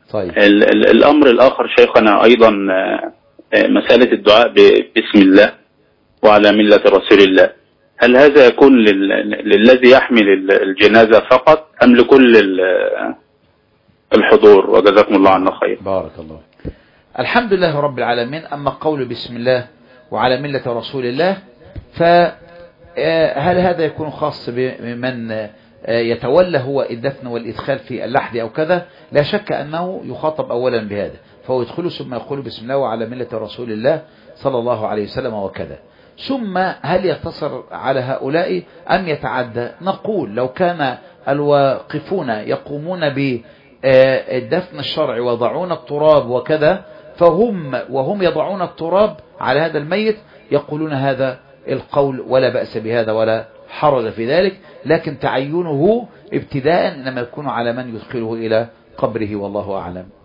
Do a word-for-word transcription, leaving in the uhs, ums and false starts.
طيب. ال ال الأمر الآخر شيخنا أيضا مسألة الدعاء بسم الله وعلى ملة رسول الله، هل هذا يكون لل للذي يحمل الجنازة فقط أم لكل الحضور؟ وجزاكم الله عنا خير. بارك الله. الحمد لله رب العالمين. أما قول بسم الله وعلى ملة رسول الله، فهل هذا يكون خاص بمن يتولى هو الدفن والإدخال في اللحد أو كذا؟ لا شك أنه يخاطب أولا بهذا، فهو يدخل ثم يقول بسم الله وعلى ملة رسول الله صلى الله عليه وسلم وكذا. ثم هل يقتصر على هؤلاء أم يتعدى؟ نقول لو كان الواقفون يقومون بالدفن الشرعي ويضعون التراب وكذا، فهم وهم يضعون التراب على هذا الميت يقولون هذا القول ولا بأس بهذا ولا حرج في ذلك، لكن تعينه ابتداء إنما يكون على من يدخله إلى قبره والله أعلم.